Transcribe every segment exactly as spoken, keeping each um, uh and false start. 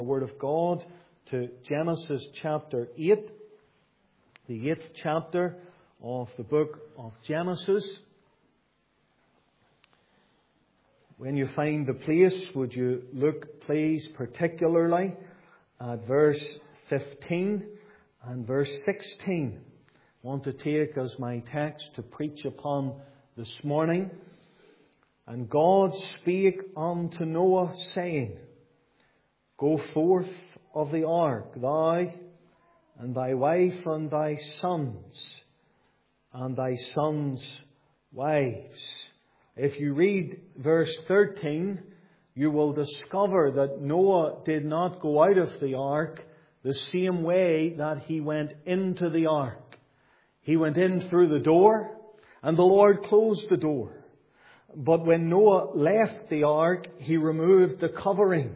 The Word of God to Genesis chapter eight, the eighth chapter of the book of Genesis. When you find the place, would you look, please, particularly at verse fifteen and verse sixteen. I want to take as my text to preach upon this morning. And God spake unto Noah, saying, Go forth of the ark, thou, and thy wife, and thy sons, and thy sons' wives. If you read verse thirteen, you will discover that Noah did not go out of the ark the same way that he went into the ark. He went in through the door, and the Lord closed the door. But when Noah left the ark, he removed the covering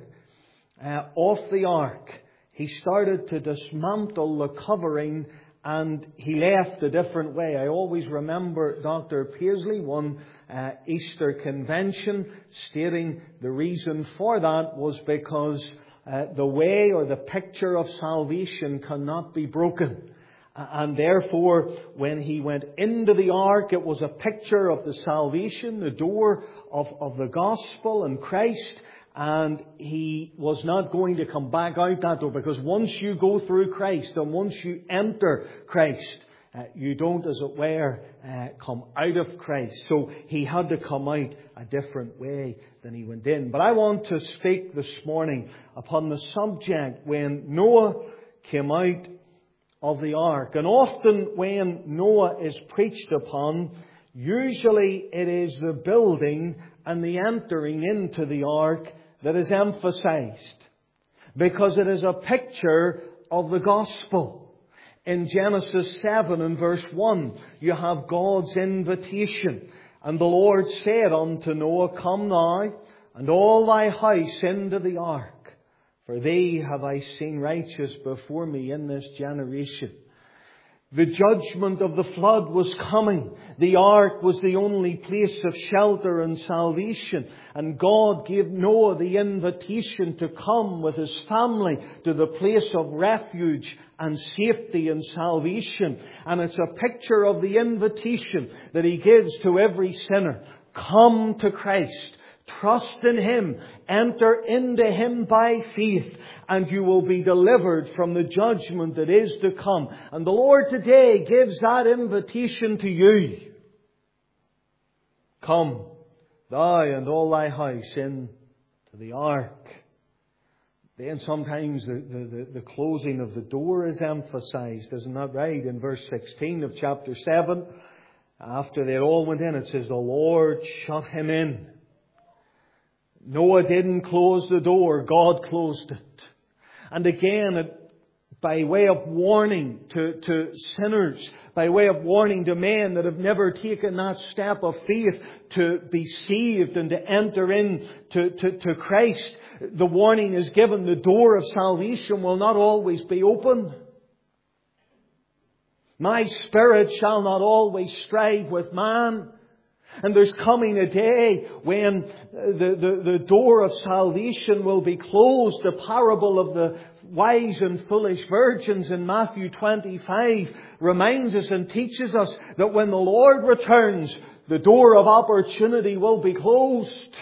Uh, off the ark. He started to dismantle the covering, and he left a different way. I always remember Doctor Paisley, one uh, Easter convention, stating the reason for that was because uh, the way or the picture of salvation cannot be broken. And therefore, when he went into the ark, it was a picture of the salvation, the door of, of the gospel and Christ. And he was not going to come back out that door, because once you go through Christ and once you enter Christ, uh, you don't, as it were, uh, come out of Christ. So he had to come out a different way than he went in. But I want to speak this morning upon the subject when Noah came out of the ark. And often when Noah is preached upon, usually it is the building and the entering into the ark that is emphasized, because it is a picture of the gospel. In Genesis seven and verse one, you have God's invitation. And the Lord said unto Noah, Come thou and all thy house into the ark, for thee have I seen righteous before me in this generation. The judgment of the flood was coming. The ark was the only place of shelter and salvation. And God gave Noah the invitation to come with his family to the place of refuge and safety and salvation. And it's a picture of the invitation that he gives to every sinner. Come to Christ. Trust in Him. Enter into Him by faith. And you will be delivered from the judgment that is to come. And the Lord today gives that invitation to you. Come, thou and all thy house into the ark. Then sometimes the, the, the closing of the door is emphasized. Isn't that right? In verse sixteen of chapter seven, after they all went in, it says, The Lord shut him in. Noah didn't close the door. God closed it. And again, it, by way of warning to, to sinners, by way of warning to men that have never taken that step of faith to be saved and to enter in to, to, to Christ, the warning is given. The door of salvation will not always be open. My spirit shall not always strive with man. And there's coming a day when the, the, the door of salvation will be closed. The parable of the wise and foolish virgins in Matthew twenty-five reminds us and teaches us that when the Lord returns, the door of opportunity will be closed.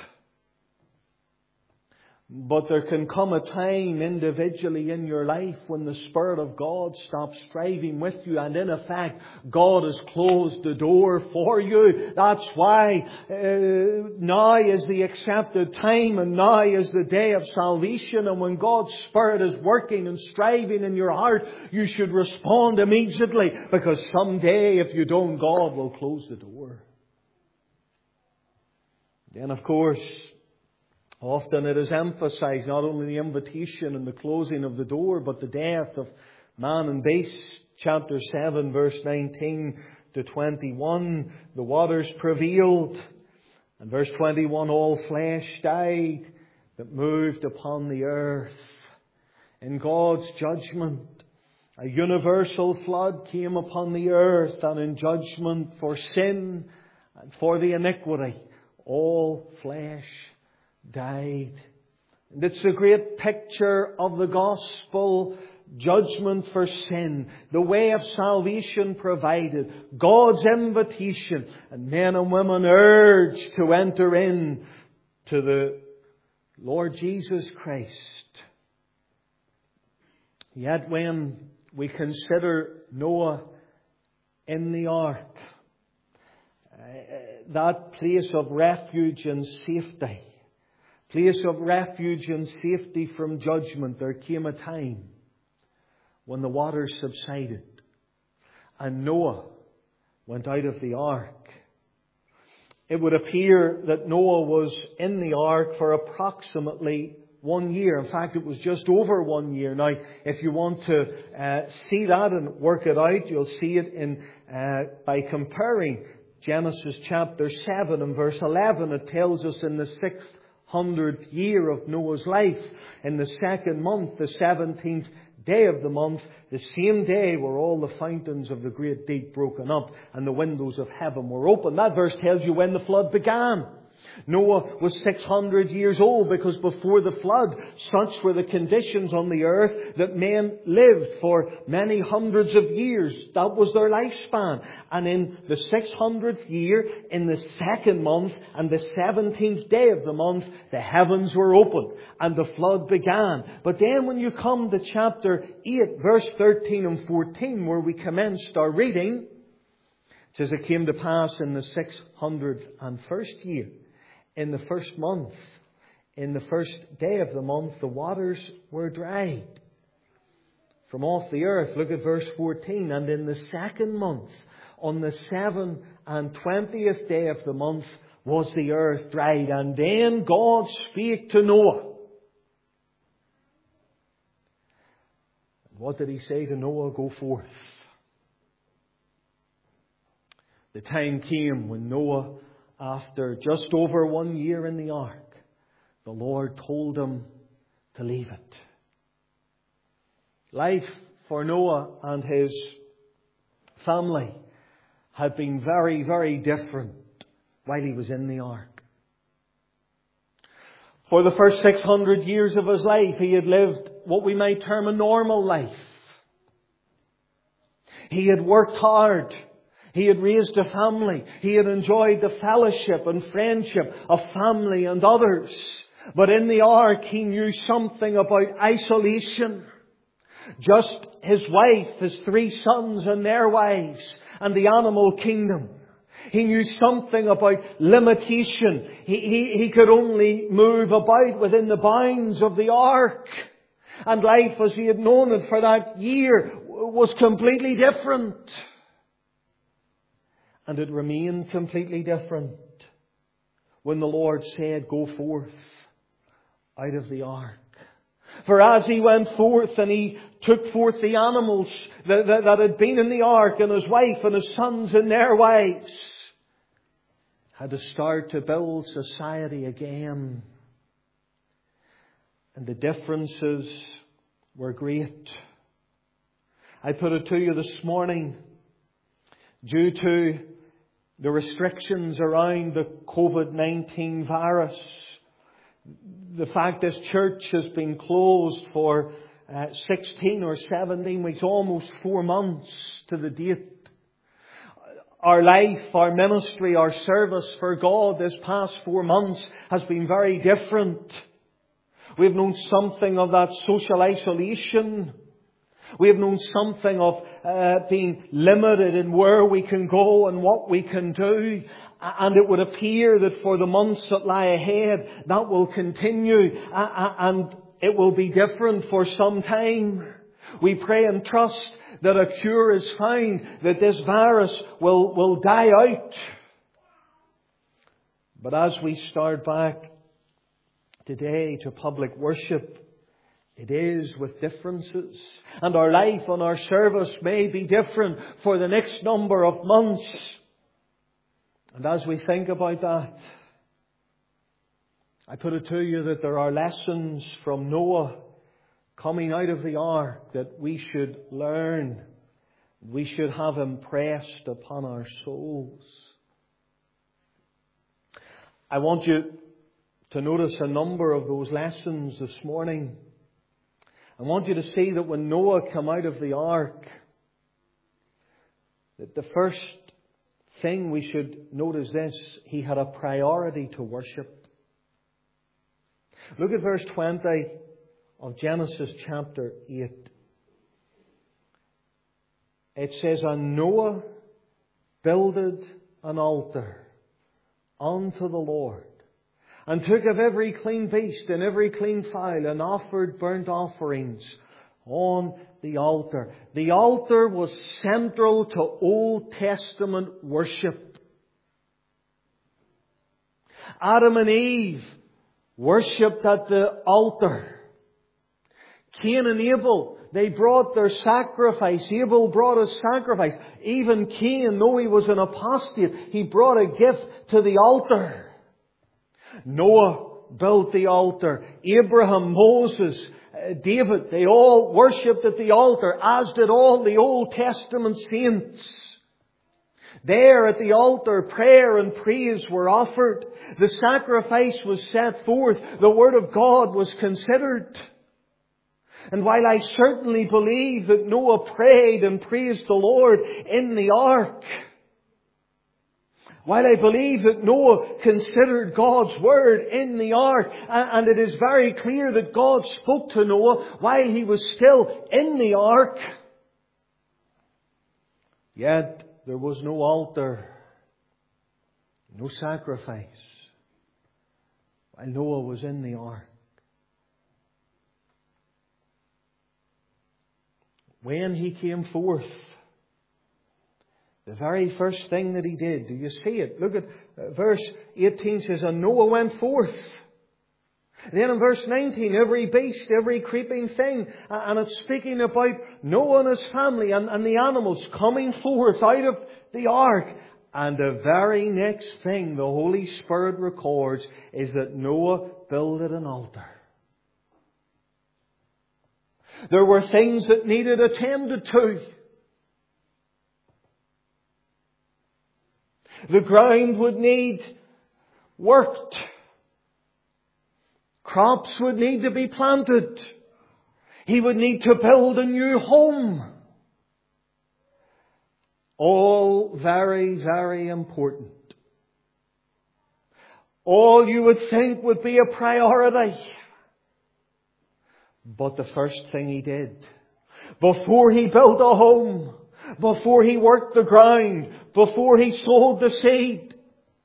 But there can come a time individually in your life when the Spirit of God stops striving with you, and in effect God has closed the door for you. That's why uh, now is the accepted time, and now is the day of salvation. And when God's Spirit is working and striving in your heart, you should respond immediately, because someday if you don't, God will close the door. Then of course, often it is emphasized not only the invitation and the closing of the door, but the death of man and beast. Chapter seven, verse nineteen to twenty-one, the waters prevailed. And verse twenty-one, all flesh died that moved upon the earth. In God's judgment, a universal flood came upon the earth, and in judgment for sin and for the iniquity, all flesh died. And it's a great picture of the gospel judgment for sin, the way of salvation provided, God's invitation, and men and women urged to enter in to the Lord Jesus Christ. Yet when we consider Noah in the ark, uh, that place of refuge and safety, place of refuge and safety from judgment, there came a time when the waters subsided and Noah went out of the ark. It would appear that Noah was in the ark for approximately one year. In fact, it was just over one year. Now, if you want to uh, see that and work it out, you'll see it in uh, by comparing Genesis chapter seven and verse eleven. It tells us in the sixth hundredth year of Noah's life, in the second month, the seventeenth day of the month, the same day were all the fountains of the great deep broken up and the windows of heaven were open. That verse tells you when the flood began. Noah was six hundred years old, because before the flood, such were the conditions on the earth that men lived for many hundreds of years. That was their lifespan. And in the six hundredth year, in the second month and the seventeenth day of the month, the heavens were opened and the flood began. But then when you come to chapter eight, verse thirteen and fourteen, where we commenced our reading, it says, it came to pass in the six hundred and first year, in the first month, in the first day of the month, the waters were dried from off the earth. Look at verse fourteen. And in the second month, on the seven and twentieth day of the month, was the earth dried. And then God spake to Noah. What did He say to Noah? Go forth. The time came when Noah, after just over one year in the ark, the Lord told him to leave it. Life for Noah and his family had been very, very different while he was in the ark. For the first six hundred years of his life, he had lived what we might term a normal life. He had worked hard. He had raised a family. He had enjoyed the fellowship and friendship of family and others. But in the ark, he knew something about isolation. Just his wife, his three sons and their wives, and the animal kingdom. He knew something about limitation. He, he, he could only move about within the bounds of the ark. And life as he had known it for that year was completely different. And it remained completely different when the Lord said, go forth out of the ark. For as he went forth and he took forth the animals that, that, that had been in the ark, and his wife and his sons and their wives, had to start to build society again. And the differences were great. I put it to you this morning, due to the restrictions around the covid nineteen virus, the fact this church has been closed for uh, sixteen or seventeen weeks, almost four months to the date. Our life, our ministry, our service for God this past four months has been very different. We've known something of that social isolation. We have known something of uh, being limited in where we can go and what we can do. And it would appear that for the months that lie ahead, that will continue. Uh, and it will be different for some time. We pray and trust that a cure is found, that this virus will, will die out. But as we start back today to public worship, it is with differences. And our life and our service may be different for the next number of months. And as we think about that, I put it to you that there are lessons from Noah coming out of the ark that we should learn. We should have impressed upon our souls. I want you to notice a number of those lessons this morning. I want you to see that when Noah came out of the ark, that the first thing we should note is this: he had a priority to worship. Look at verse twenty of Genesis chapter eight. It says, "And Noah builded an altar unto the Lord, and took of every clean beast and every clean fowl, and offered burnt offerings on the altar." The altar was central to Old Testament worship. Adam and Eve worshipped at the altar. Cain and Abel, they brought their sacrifice. Abel brought a sacrifice. Even Cain, though he was an apostate, he brought a gift to the altar. Noah built the altar. Abraham, Moses, David, they all worshipped at the altar, as did all the Old Testament saints. There at the altar, prayer and praise were offered. The sacrifice was set forth. The Word of God was considered. And while I certainly believe that Noah prayed and praised the Lord in the ark, while I believe that Noah considered God's Word in the ark, and it is very clear that God spoke to Noah while he was still in the ark, yet there was no altar, no sacrifice, while Noah was in the ark. When he came forth, the very first thing that he did, do you see it? Look at uh, verse eighteen says, "And Noah went forth." Then in verse nineteen, every beast, every creeping thing, and it's speaking about Noah and his family and, and the animals coming forth out of the ark. And the very next thing the Holy Spirit records is that Noah builded an altar. There were things that needed attended to. The ground would need worked. Crops would need to be planted. He would need to build a new home. All very, very important. All you would think would be a priority. But the first thing he did, before he built a home, before he worked the ground, before he sowed the seed,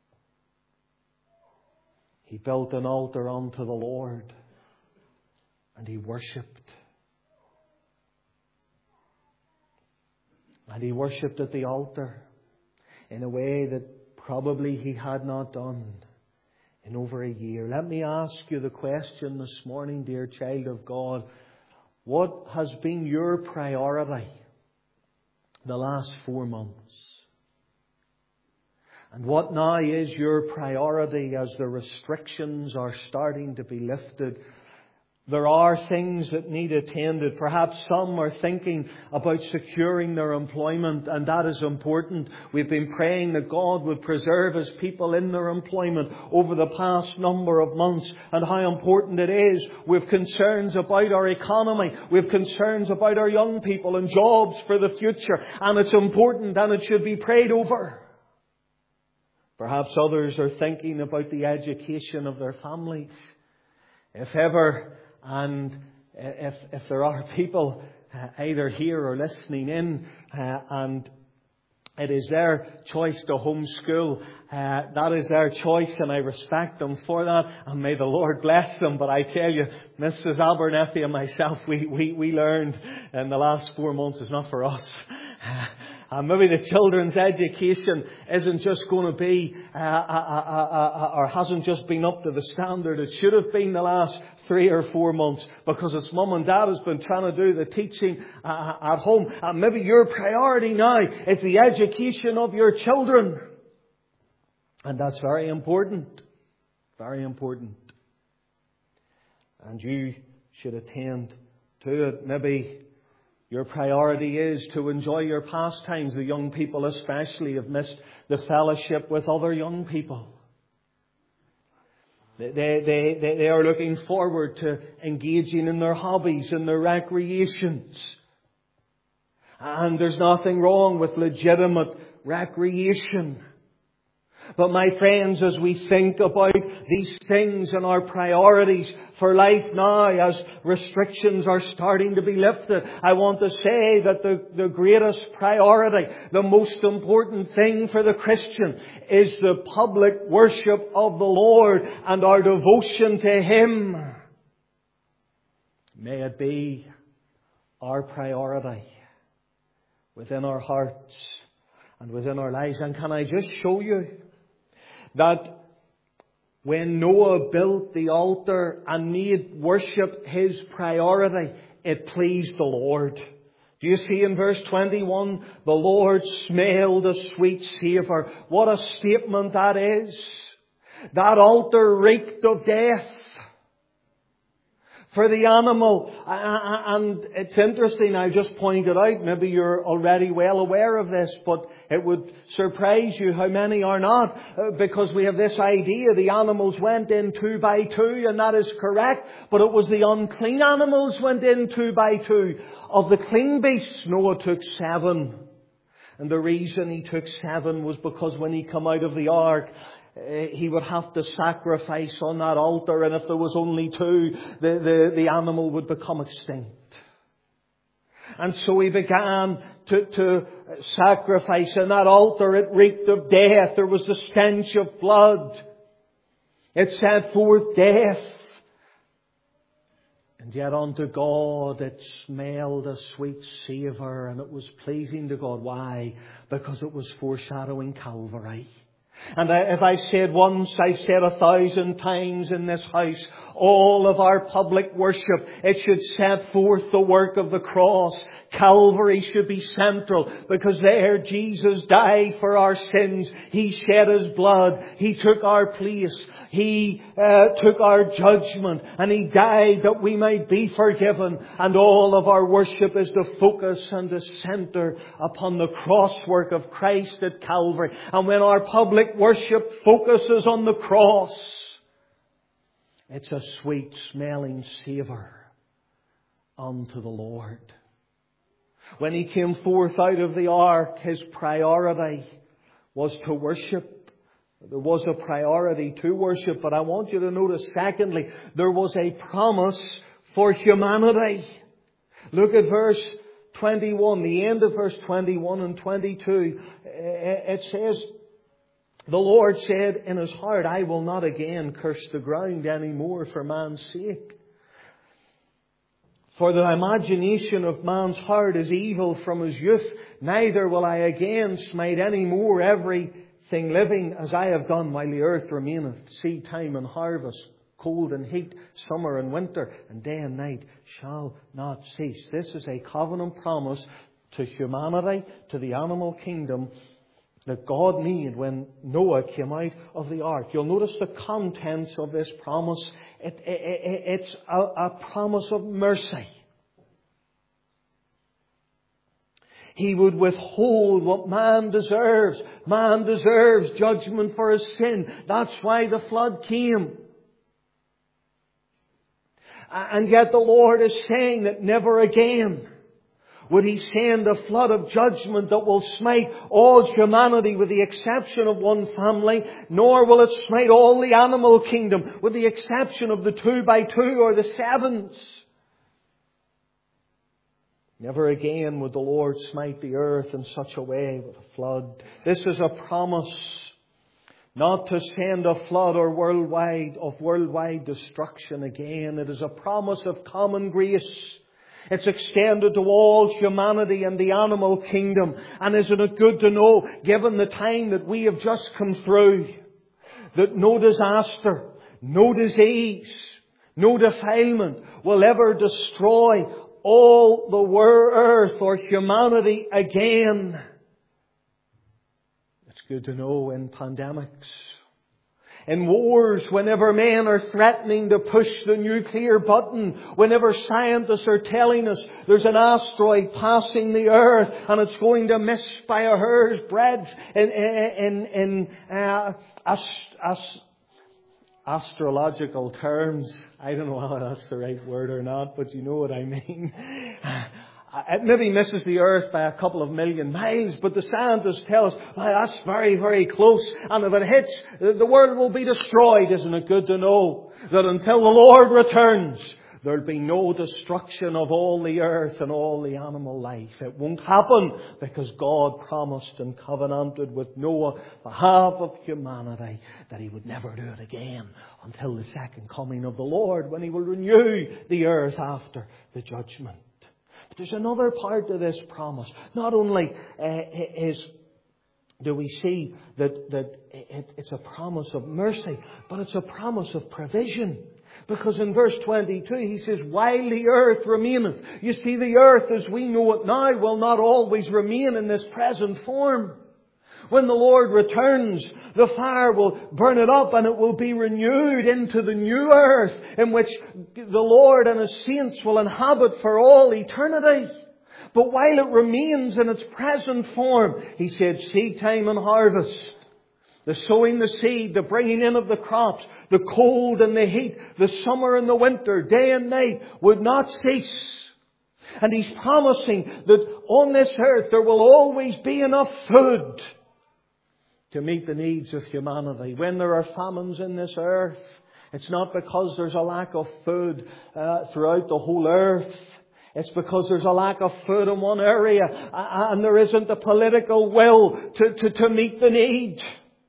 he built an altar unto the Lord, and he worshipped. And he worshipped at the altar in a way that probably he had not done in over a year. Let me ask you the question this morning, dear child of God. What has been your priority the last four months? And what now is your priority as the restrictions are starting to be lifted? There are things that need attended. Perhaps some are thinking about securing their employment, and that is important. We've been praying that God would preserve His people in their employment over the past number of months, and how important it is. We have concerns about our economy. We have concerns about our young people and jobs for the future, and it's important and it should be prayed over. Perhaps others are thinking about the education of their families. If ever, and if if there are people uh, either here or listening in, uh, and it is their choice to homeschool, uh, that is their choice, and I respect them for that, and may the Lord bless them. But I tell you, Missus Abernethy and myself, we, we, we learned in the last four months it's not for us. And maybe the children's education isn't just going to be, uh, uh, uh, uh, or hasn't just been up to the standard it should have been the last three or four months, because it's mum and dad has been trying to do the teaching uh, at home. And maybe your priority now is the education of your children. And that's very important. Very important. And you should attend to it. Maybe your priority is to enjoy your pastimes. The young people especially have missed the fellowship with other young people. They, they, they, they are looking forward to engaging in their hobbies and their recreations. And there's nothing wrong with legitimate recreation. But my friends, as we think about these things and our priorities for life now, as restrictions are starting to be lifted, I want to say that the, the greatest priority, the most important thing for the Christian is the public worship of the Lord and our devotion to Him. May it be our priority within our hearts and within our lives. And can I just show you that when Noah built the altar and made worship his priority, it pleased the Lord. Do you see in verse twenty-one, the Lord smelled a sweet savour. What a statement that is. That altar reeked of death for the animal. And it's interesting, I just pointed out, maybe you're already well aware of this, but it would surprise you how many are not, because we have this idea the animals went in two by two, and that is correct, but it was the unclean animals went in two by two. Of the clean beasts, Noah took seven. And the reason he took seven was because when he came out of the ark, he would have to sacrifice on that altar, and if there was only two, the, the, the animal would become extinct. And so he began to, to sacrifice, and that altar, it reeked of death. There was the stench of blood. It set forth death. And yet unto God it smelled a sweet savour, and it was pleasing to God. Why? Because it was foreshadowing Calvary. And if I said once, I said a thousand times in this house, all of our public worship, it should set forth the work of the cross. Calvary should be central, because there Jesus died for our sins. He shed His blood. He took our place. He uh, took our judgment, and He died that we might be forgiven. And all of our worship is to focus and to center upon the cross work of Christ at Calvary. And when our public worship focuses on the cross, it's a sweet smelling savour unto the Lord. When He came forth out of the ark, His priority was to worship. There was a priority to worship, but I want you to notice, secondly, there was a promise for humanity. Look at verse twenty-one, the end of verse twenty-one and twenty-two. It says, the Lord said in His heart, I will not again curse the ground any more for man's sake. For the imagination of man's heart is evil from his youth. Neither will I again smite any more everything living as I have done while the earth remaineth. Seed time and harvest, cold and heat, summer and winter, and day and night shall not cease. This is a covenant promise to humanity, to the animal kingdom, that God made when Noah came out of the ark. You'll notice the contents of this promise. It, it, it, it's a, a promise of mercy. He would withhold what man deserves. Man deserves judgment for his sin. That's why the flood came. And yet the Lord is saying that never again would He send a flood of judgment that will smite all humanity with the exception of one family, nor will it smite all the animal kingdom with the exception of the two by two or the sevens. Never again would the Lord smite the earth in such a way with a flood. This is a promise not to send a flood or worldwide of worldwide destruction again. It is a promise of common grace. It's extended to all humanity and the animal kingdom. And isn't it good to know, given the time that we have just come through, that no disaster, no disease, no defilement will ever destroy all the earth or humanity again. It's good to know in pandemics, in wars, whenever men are threatening to push the nuclear button, whenever scientists are telling us there's an asteroid passing the earth and it's going to miss by a hair's breadth in, in, in uh, a, a, astrological terms, I don't know whether that's the right word or not, but you know what I mean. It maybe misses the Earth by a couple of million miles, but the scientists tell us, well, that's very, very close. And if it hits, the world will be destroyed. Isn't it good to know that until the Lord returns, there'll be no destruction of all the earth and all the animal life. It won't happen because God promised and covenanted with Noah on behalf of humanity that He would never do it again until the second coming of the Lord, when He will renew the earth after the judgment. But there's another part to this promise. Not only uh, is do we see that, that it, it's a promise of mercy, but it's a promise of provision. Because in verse twenty-two he says, while the earth remaineth. You see, the earth as we know it now will not always remain in this present form. When the Lord returns, the fire will burn it up and it will be renewed into the new earth in which the Lord and His saints will inhabit for all eternity. But while it remains in its present form, He said, seed time and harvest, the sowing the seed, the bringing in of the crops, the cold and the heat, the summer and the winter, day and night, would not cease. And He's promising that on this earth there will always be enough food to meet the needs of humanity. When there are famines in this earth, it's not because there's a lack of food uh, throughout the whole earth. It's because there's a lack of food in one area and there isn't the political will to, to, to meet the need.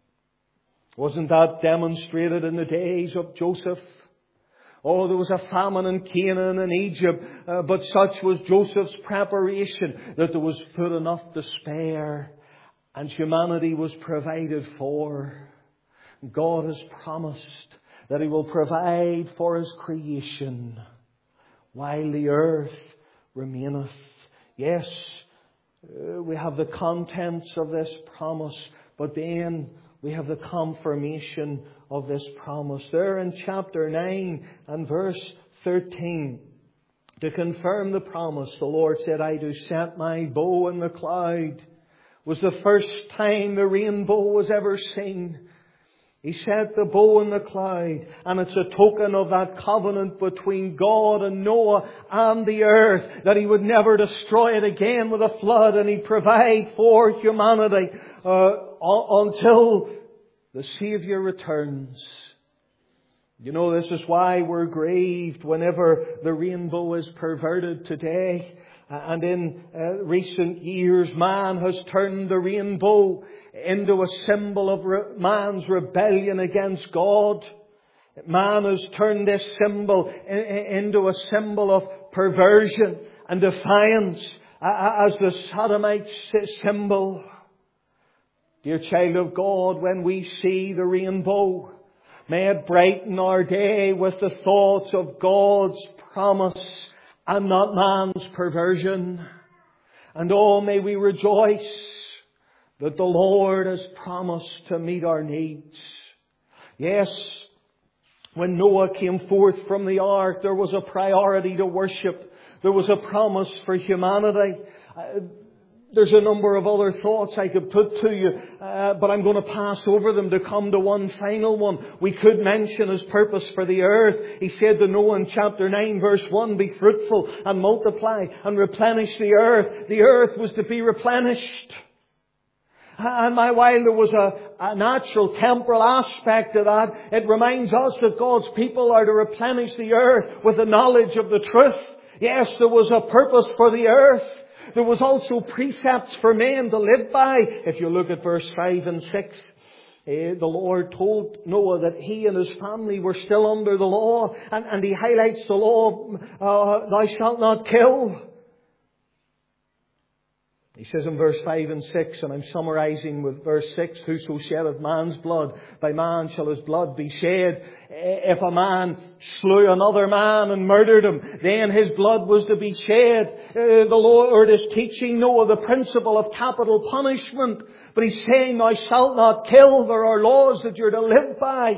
Wasn't that demonstrated in the days of Joseph? Oh, there was a famine in Canaan and Egypt, uh, but such was Joseph's preparation that there was food enough to spare and humanity was provided for. God has promised that He will provide for His creation while the earth remaineth. Yes, uh, we have the contents of this promise, but then we have the confirmation of this promise. There in chapter nine and verse thirteen, to confirm the promise, the Lord said, I do set my bow in the cloud. Was the first time the rainbow was ever seen. He set the bow in the cloud, and it's a token of that covenant between God and Noah and the earth, that He would never destroy it again with a flood, and He'd provide for humanity uh, until the Saviour returns. You know, this is why we're grieved whenever the rainbow is perverted today. And in uh, recent years, man has turned the rainbow into a symbol of re- man's rebellion against God. Man has turned this symbol in, in, into a symbol of perversion and defiance, uh, as the Sodomite symbol. Dear child of God, when we see the rainbow, may it brighten our day with the thoughts of God's promise and not man's perversion. And oh, may we rejoice that the Lord has promised to meet our needs. Yes, when Noah came forth from the ark, there was a priority to worship. There was a promise for humanity. Uh, There's a number of other thoughts I could put to you, uh, but I'm going to pass over them to come to one final one. We could mention His purpose for the earth. He said to Noah in chapter nine verse one, be fruitful and multiply and replenish the earth. The earth was to be replenished. And my, while there was a, a natural temporal aspect to that, it reminds us that God's people are to replenish the earth with the knowledge of the truth. Yes, there was a purpose for the earth. There was also precepts for men to live by. If you look at verse five and six, eh, the Lord told Noah that he and his family were still under the law. And, and He highlights the law, uh, thou shalt not kill. He says in verse five and six, and I'm summarizing with verse six, whoso sheddeth man's blood, by man shall his blood be shed. If a man slew another man and murdered him, then his blood was to be shed. Uh, the Lord is teaching Noah the principle of capital punishment. But He's saying, thou shalt not kill. There are laws that you're to live by.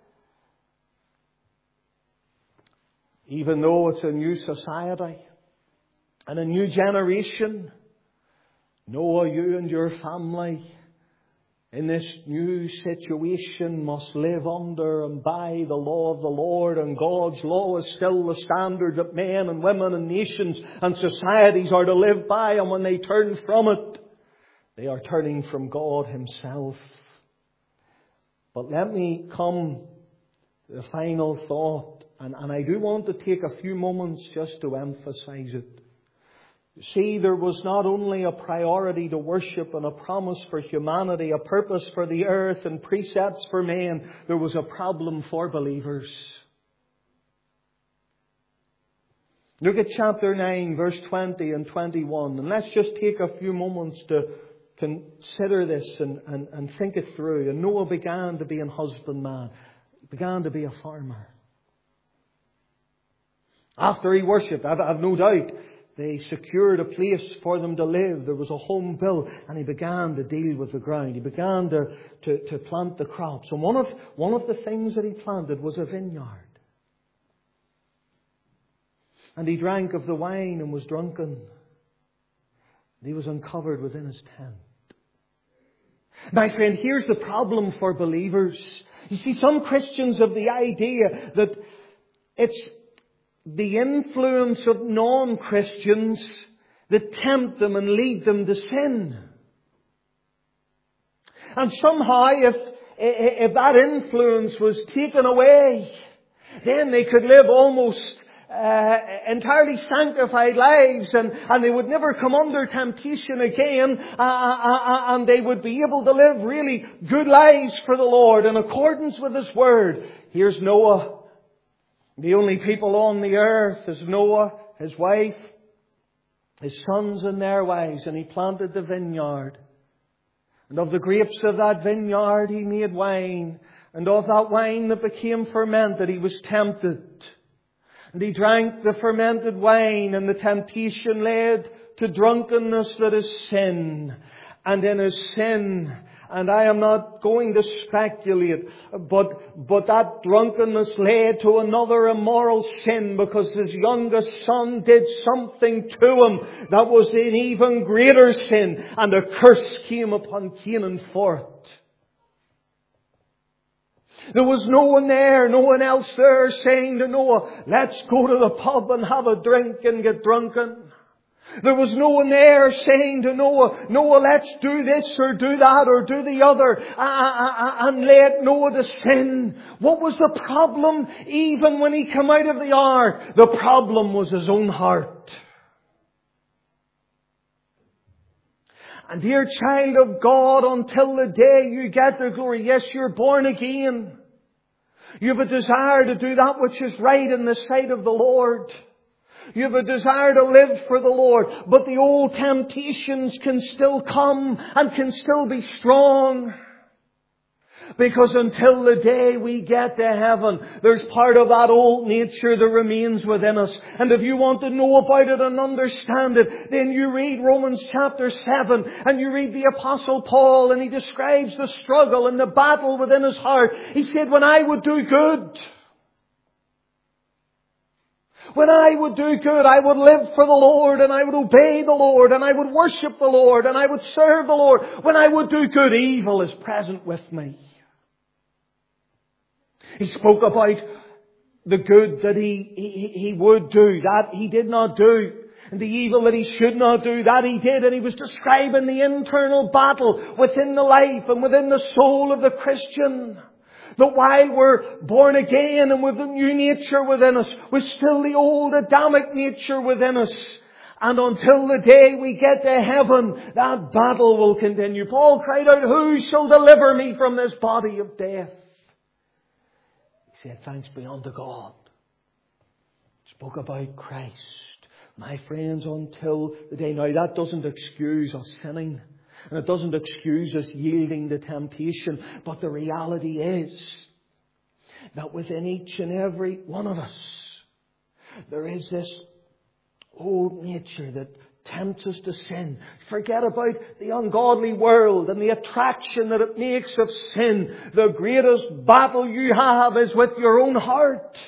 Even though it's a new society and a new generation, Noah, you and your family in this new situation must live under and by the law of the Lord, and God's law is still the standard that men and women and nations and societies are to live by, and when they turn from it, they are turning from God Himself. But let me come to the final thought, and, and I do want to take a few moments just to emphasize it. See, there was not only a priority to worship and a promise for humanity, a purpose for the earth and precepts for men. There was a problem for believers. Look at chapter nine, verse twenty and twenty-one. And let's just take a few moments to consider this and, and, and think it through. And Noah began to be an husbandman. He began to be a farmer. After he worshipped, I've, I've no doubt, they secured a place for them to live. There was a home built, and he began to deal with the ground. He began to, to, to plant the crops. And one of, one of the things that he planted was a vineyard. And he drank of the wine and was drunken. And he was uncovered within his tent. My friend, here's the problem for believers. You see, some Christians have the idea that it's the influence of non-Christians that tempt them and lead them to sin. And somehow, if, if that influence was taken away, then they could live almost uh, entirely sanctified lives, and, and they would never come under temptation again, uh, uh, and they would be able to live really good lives for the Lord in accordance with His Word. Here's Noah. The only people on the earth is Noah, his wife, his sons and their wives, and he planted the vineyard. And of the grapes of that vineyard he made wine, and of that wine that became fermented he was tempted. And he drank the fermented wine, and the temptation led to drunkenness that is sin. And in his sin, and I am not going to speculate, but, but that drunkenness led to another immoral sin, because his youngest son did something to him that was an even greater sin, and a curse came upon Canaan for it. There was no one there, no one else there saying to Noah, let's go to the pub and have a drink and get drunken. There was no one there saying to Noah, Noah, let's do this or do that or do the other, and let Noah to sin. What was the problem even when he came out of the ark? The problem was his own heart. And dear child of God, until the day you get the glory, yes, you're born again. You have a desire to do that which is right in the sight of the Lord. You have a desire to live for the Lord. But the old temptations can still come and can still be strong. Because until the day we get to heaven, there's part of that old nature that remains within us. And if you want to know about it and understand it, then you read Romans chapter seven and you read the Apostle Paul, and he describes the struggle and the battle within his heart. He said, when I would do good, When I would do good, I would live for the Lord, and I would obey the Lord, and I would worship the Lord, and I would serve the Lord. When I would do good, evil is present with me. He spoke about the good that he, he, he would do, that he did not do. And the evil that he should not do, that he did. And he was describing the internal battle within the life and within the soul of the Christian. That while we're born again and with the new nature within us, we're still the old Adamic nature within us. And until the day we get to heaven, that battle will continue. Paul cried out, who shall deliver me from this body of death? He said, thanks be unto God. Spoke about Christ. My friends, until the day. Now that doesn't excuse us sinning. And it doesn't excuse us yielding to temptation. But the reality is that within each and every one of us, there is this old nature that tempts us to sin. Forget about the ungodly world and the attraction that it makes of sin. The greatest battle you have is with your own heart.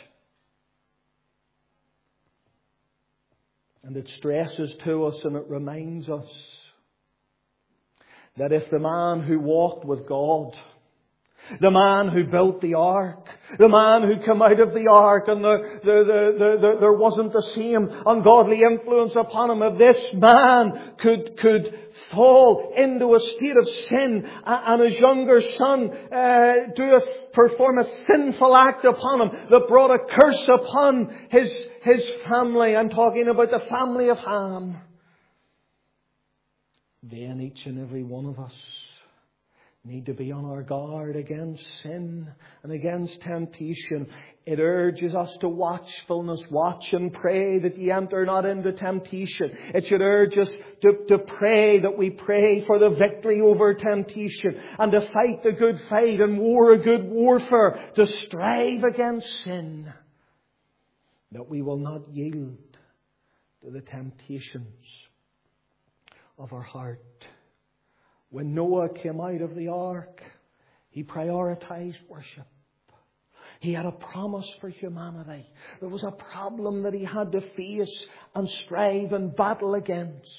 And it stresses to us and it reminds us that if the man who walked with God, the man who built the ark, the man who came out of the ark and the, the, the, the, there wasn't the same ungodly influence upon him, if this man could, could fall into a state of sin and his younger son uh, do a, perform a sinful act upon him that brought a curse upon his, his family. I'm talking about the family of Ham. Then each and every one of us need to be on our guard against sin and against temptation. It urges us to watchfulness. Watch and pray that ye enter not into temptation. It should urge us to, to pray that we pray for the victory over temptation and to fight the good fight and war a good warfare, to strive against sin, that we will not yield to the temptations of our heart. When Noah came out of the ark, he prioritized worship. He had a promise for humanity. There was a problem that he had to face and strive and battle against.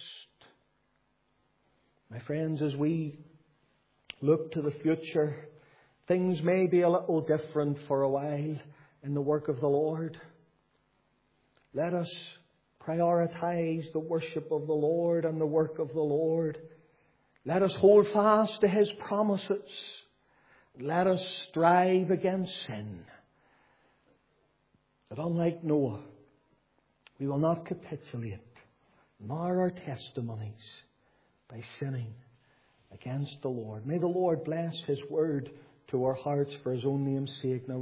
My friends, as we look to the future, things may be a little different for a while in the work of the Lord. Let us prioritize the worship of the Lord and the work of the Lord. Let us hold fast to His promises. Let us strive against sin. But unlike Noah, we will not capitulate, nor our testimonies, by sinning against the Lord. May the Lord bless His word to our hearts for His own name's sake. Now